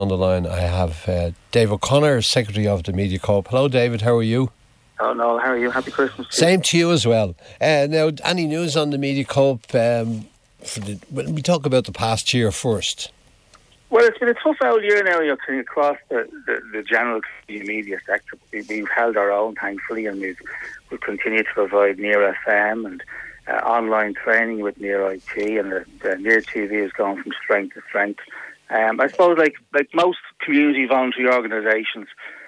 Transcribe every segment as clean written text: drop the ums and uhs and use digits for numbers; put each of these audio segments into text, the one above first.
On the line, I have Dave O'Connor, Secretary of the Media Co-op. Hello, David. How are you? Oh, no, how are you? Happy Christmas. Same to you as well. Now, any news on the Media Co-op? We talk about the past year first. Well, it's been a tough old year now, across the general media sector. We've held our own, thankfully, and we've continued to provide Near FM and online training with Near IT, and the Near TV has gone from strength to strength. I suppose, like most community voluntary organisations,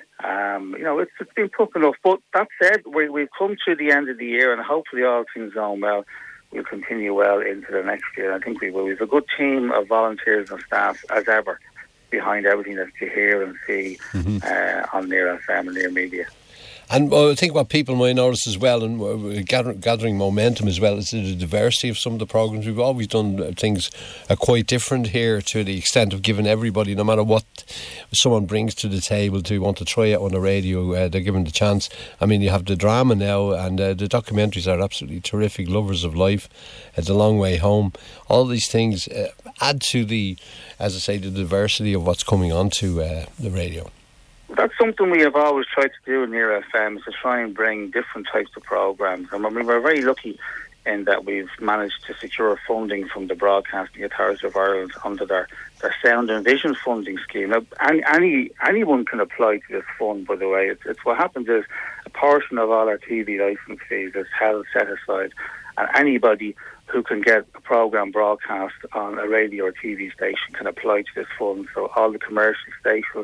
it's been tough enough. But that said, we've come to the end of the year, and hopefully all things going well, we'll continue well into the next year. I think we will. We've a good team of volunteers and staff, as ever, behind everything that you hear and see on Near FM and Near Media. And I think what people might notice as well, and gathering momentum as well, is the diversity of some of the programmes. We've always done things quite different here, to the extent of giving everybody, no matter what someone brings to the table, to want to try it on the radio, they're given the chance. I mean, you have the drama now, and the documentaries are absolutely terrific. Lovers of Life, The Long Way Home. All these things add to the diversity of what's coming onto the radio. That's something we have always tried to do in Near FM, is to try and bring different types of programmes. And we're very lucky in that we've managed to secure funding from the Broadcasting Authority of Ireland under their Sound and Vision funding scheme. Now, anyone can apply to this fund, by the way. It's what happens is a portion of all our TV licence fees is held set aside, and anybody who can get a programme broadcast on a radio or TV station can apply to this fund. So all the commercial stations,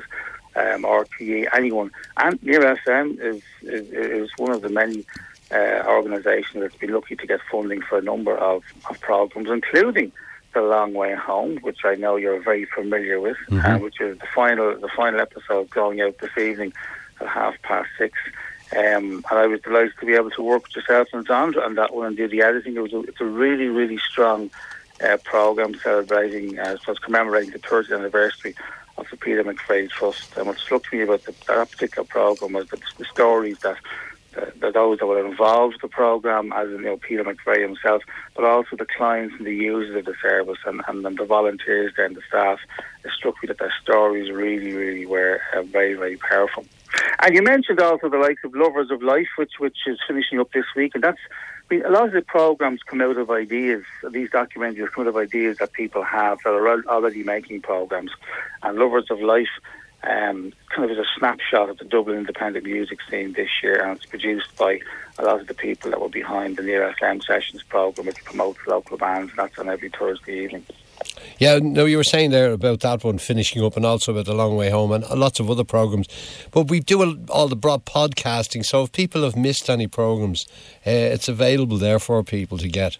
RTE, anyone. And Near FM is one of the many organisations that's been lucky to get funding for a number of programmes, including The Long Way Home, which I know you're very familiar with, which is the final episode going out this evening at 6:30. And I was delighted to be able to work with yourself and Zandra on that one and do the editing. It's a really, really strong programme celebrating, commemorating the 30th anniversary of the Peter McVeigh Trust. And what struck me about that particular programme was the stories that those that were involved with the programme, as in Peter McVeigh himself, but also the clients and the users of the service and the volunteers there and the staff. It struck me that their stories really, really were very, very powerful. And you mentioned also the likes of Lovers of Life, which is finishing up this week, and that's. A lot of the programmes come out of ideas. These documentaries come out of ideas that people have that are already making programmes. And Lovers of Life kind of is a snapshot of the Dublin independent music scene this year, and it's produced by a lot of the people that were behind the Near FM Sessions programme, which promotes local bands, and that's on every Thursday evening. Yeah, no, you were saying there about that one finishing up, and also about The Long Way Home and lots of other programmes. But we do all the broad podcasting, so if people have missed any programmes, it's available there for people to get.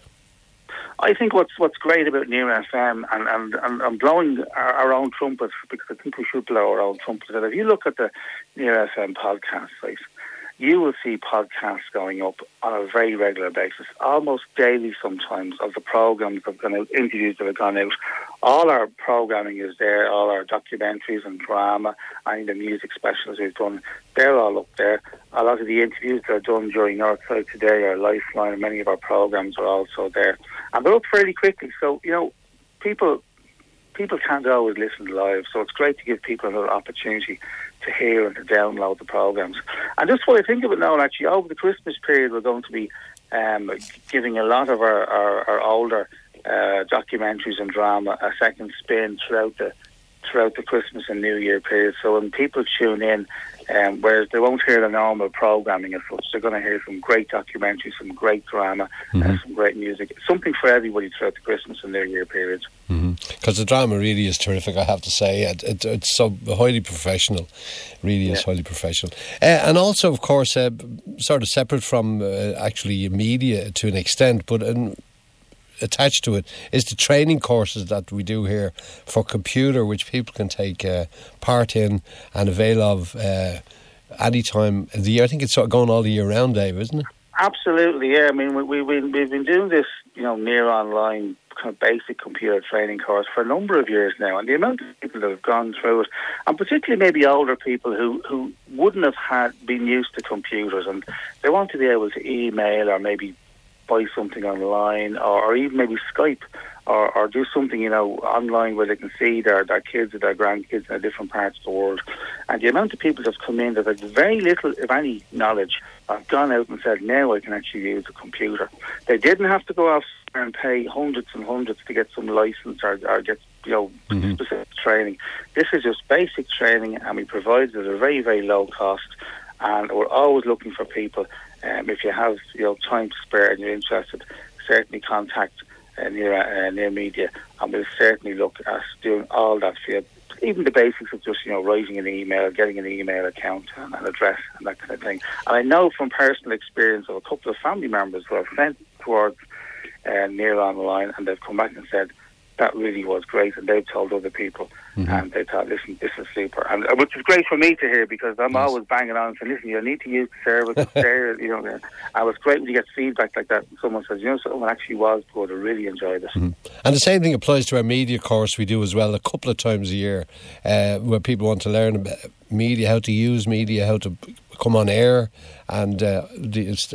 I think what's great about Near FM, and I'm blowing our own trumpet, because I think we should blow our own trumpet, that if you look at the Near FM podcast site, you will see podcasts going up on a very regular basis, almost daily sometimes, of the programmes that have gone out, interviews that have gone out. All our programming is there, all our documentaries and drama, and the music specials we've done, they're all up there. A lot of the interviews that are done during Northside Today, our Lifeline, and many of our programmes are also there. And they're up fairly quickly, so, people can't always listen live, so it's great to give people another opportunity to hear and to download the programmes. And just what I think of it now, actually, over the Christmas period, we're going to be giving a lot of our older documentaries and drama a second spin throughout the Christmas and New Year period. So when people tune in, whereas they won't hear the normal programming as such, they're going to hear some great documentaries, some great drama, and some great music. Something for everybody throughout the Christmas and New Year periods. Because the drama really is terrific, I have to say. It's so highly professional, really is highly professional. And also, of course, sort of separate from actually media to an extent, but attached to it is the training courses that we do here for computer, which people can take part in and avail of any time of the year. I think it's sort of going all the year round, Dave, isn't it? Absolutely, yeah. I mean, we've been doing this, near online kind of basic computer training course for a number of years now, and the amount of people that have gone through it, and particularly maybe older people who wouldn't have been used to computers, and they want to be able to email or maybe buy something online, or even maybe Skype, or do something, online where they can see their kids or their grandkids in different parts of the world. And the amount of people that have come in that had very little, if any, knowledge, have gone out and said, now I can actually use a computer. They didn't have to go off and pay hundreds and hundreds to get some license or get specific training. This is just basic training, and we provide it at a very, very low cost. And we're always looking for people. If you have time to spare and you're interested, certainly contact Near Media, and we'll certainly look at doing all that for you. Even the basics of just writing an email, getting an email account and an address and that kind of thing. And I know from personal experience of a couple of family members who I've sent towards Near Online, and they've come back and said that really was great, and they've told other people, and they thought, listen, this is super, and which is great for me to hear, because I'm always banging on and saying, listen, you need to use the service. It's there, and it's great when you get feedback like that, and someone says, someone actually was good, I really enjoyed it. And the same thing applies to our media course we do as well, a couple of times a year, where people want to learn about media, how to use media, how to come on air, and there's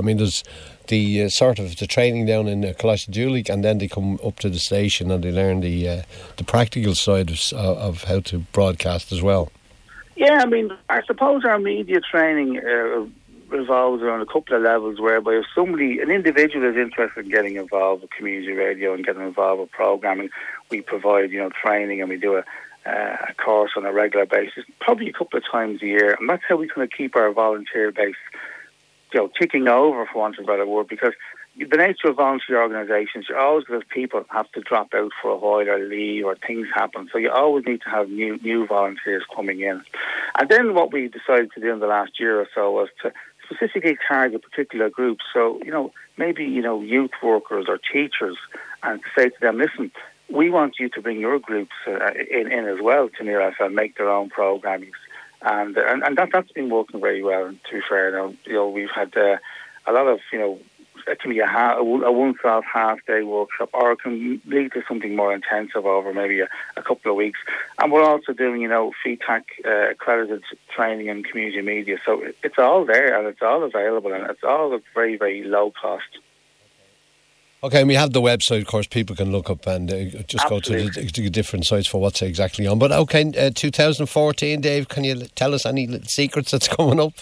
the sort of the training down in Colassie, and then they come up to the station and they learn the practical side of how to broadcast as well. Yeah, I suppose our media training revolves around a couple of levels, whereby if an individual is interested in getting involved with community radio and getting involved with programming, we provide training, and we do a course on a regular basis, probably a couple of times a year, and that's how we kind of keep our volunteer base ticking over, for want of a better word, because the nature of volunteer organisations, you always have people have to drop out for a while or leave, or things happen, so you always need to have new volunteers coming in. And then what we decided to do in the last year or so was to specifically target particular groups, so maybe youth workers or teachers, and to say to them, listen, we want you to bring your groups in as well to Near FM, make their own programming. And that's been working very well. And to be fair, we've had a lot of it can be a once-off half-day workshop, or it can lead to something more intensive over maybe a couple of weeks. And we're also doing FETAC accredited training in community media. So it's all there, and it's all available, and it's all at very, very low cost. Okay, and we have the website, of course, people can look up and just Absolutely. go to the different sites for what's exactly on. But okay, 2014, Dave, can you tell us any little secrets that's coming up?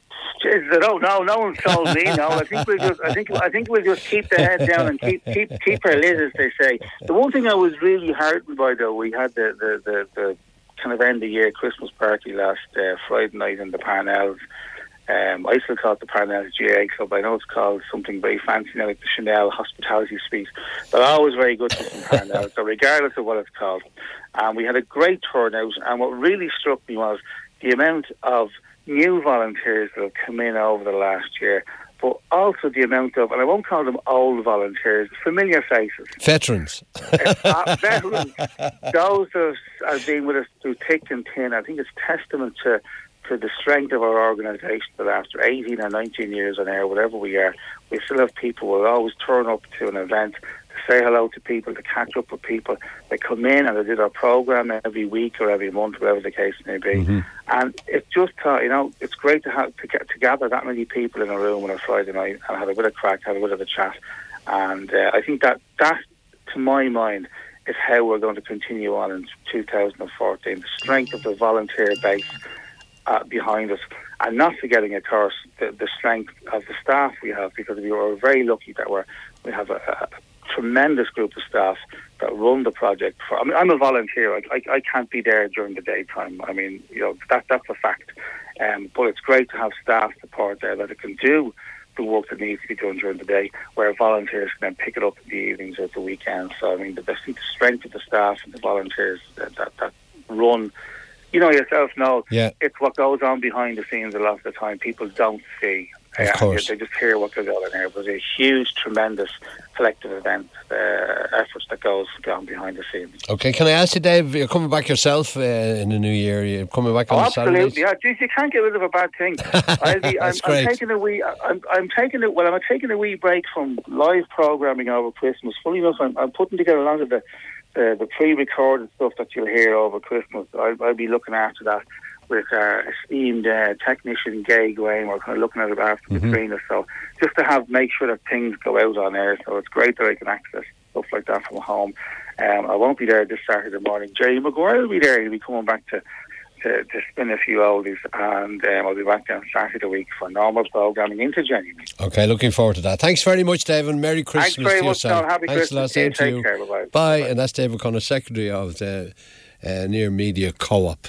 No one's told me. No, I think we'll just keep the head down and keep our lid, as they say. The one thing I was really heartened by, though, we had the kind of end of year Christmas party last Friday night in the Parnells. I still call it the Parnells GA Club. I know it's called something very fancy now, like the Chanel Hospitality Suite. They're always very good to some Parnells, so regardless of what it's called. We had a great turnout, and what really struck me was the amount of new volunteers that have come in over the last year, but also the amount of, and I won't call them old volunteers, familiar faces. Veterans. Veterans. Those that have been with us through thick and thin. I think it's testament to the strength of our organisation that after 18 or 19 years on air, whatever we are, we still have people who will always turn up to an event to say hello to people, to catch up with people. They come in and they do their programme every week or every month, whatever the case may be. And it's just, it's great to gather that many people in a room on a Friday night and have a bit of crack, have a bit of a chat. And I think that, to my mind, is how we're going to continue on in 2014. The strength of the volunteer base behind us, and not forgetting, of course, the strength of the staff we have, because we are very lucky that we have a tremendous group of staff that run the project. I'm a volunteer. I can't be there during the daytime. That's a fact. But it's great to have staff support there that can do the work that needs to be done during the day, where volunteers can then pick it up in the evenings or the weekends. So the strength of the staff and the volunteers that run. Yourself know, It's what goes on behind the scenes a lot of the time. People don't see. Of course. They just hear what goes on there. But a huge, tremendous collective event, efforts that goes on behind the scenes. Okay, can I ask you, Dave, you're coming back yourself in the new year? You're coming back on Saturdays? Absolutely, yeah. Geez, you can't get rid of a bad thing. I'm taking a wee break from live programming over Christmas. Funny enough, I'm putting together a lot of the pre-recorded stuff that you'll hear over Christmas. I'll be looking after that. with our esteemed technician Gay Gwain. We're kind of looking at it after between us. So just to make sure that things go out on air. So it's great that I can access stuff like that from home. I won't be there this Saturday morning. Jerry Maguire will be there. He'll be coming back to spin a few oldies, and I'll be back there on Saturday week for normal programming into January. Okay, looking forward to that. Thanks very much, David. Merry Christmas. Thanks very much, John. Happy Thanks Christmas. Take care. Bye-bye. Bye. And that's David Connor, Secretary of the Near Media Co-op.